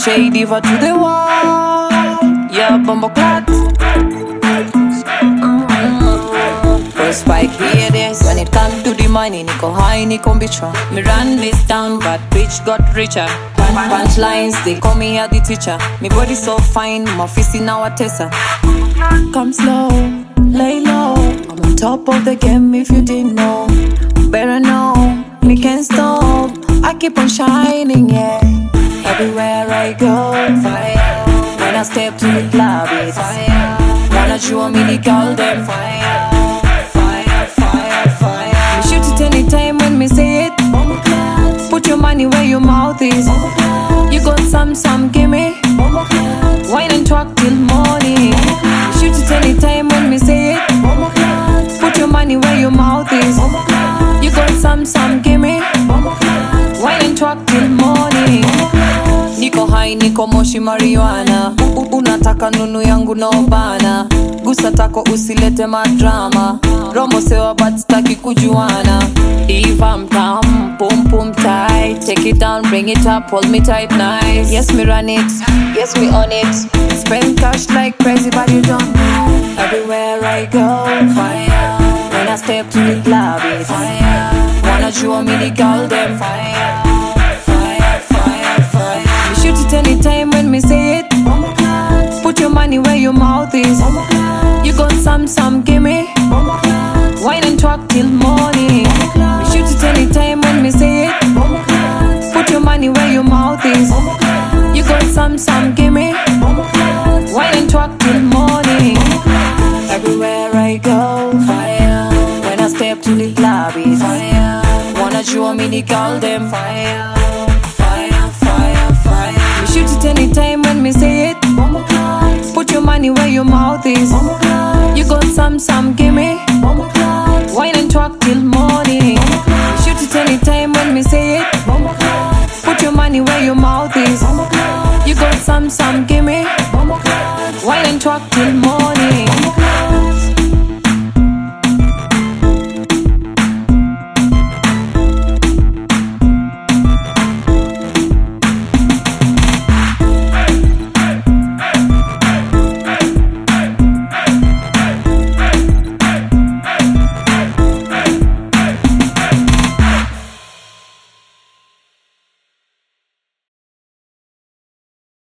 shade over to the wall. Yeah, bumbo clat. First spike, hear this. When it comes to the money, niko high, niko bicha. Me run this town, but bitch got richer. Punchlines, they call me the teacher. Me body so fine, my face now a tessa. Come slow, lay low. I'm on top of the game if you didn't know. Better know, me can't stop. I keep on shining, yeah. Everywhere I go, fire. When I step to the club, it's fire. Wanna show me the girl, them fire. Fire, fire, fire. Me shoot it anytime when me say it. Put your money where your mouth is. You got some, give me. Wine and talk till morning. Shoot it anytime when me say it. Put your money where your mouth is. You got some, give me. Wine and talk till morning. Niko high, niko moshi marijuana. Unataka nunu yangu no bana. Gusa tako usilete madrama. Romo sewa but staki kujuana. If I'm down, pum pum tight. Take it down, bring it up, hold me tight, nice. Yes, me run it, yes, me on it. Spend cash like crazy, but you don't know. Everywhere I go, fire. When I step to the club, it's fire. Wanna show me the girl, them fire. Fire, fire, fire. Me shoot it anytime when me say it. Put your money where your mouth is. You got some, give me. Wine and talk till morning. Me shoot it anytime when me say it. Put your money where your mouth is. You got some, give me. Wine and talk till morning. Everywhere I go, fire. When I step to the club, it's fire. Wanna show me the girl, them fire. Fire, fire, fire. Me shoot it anytime when me say it. Put your money where your mouth is. You got some, give me.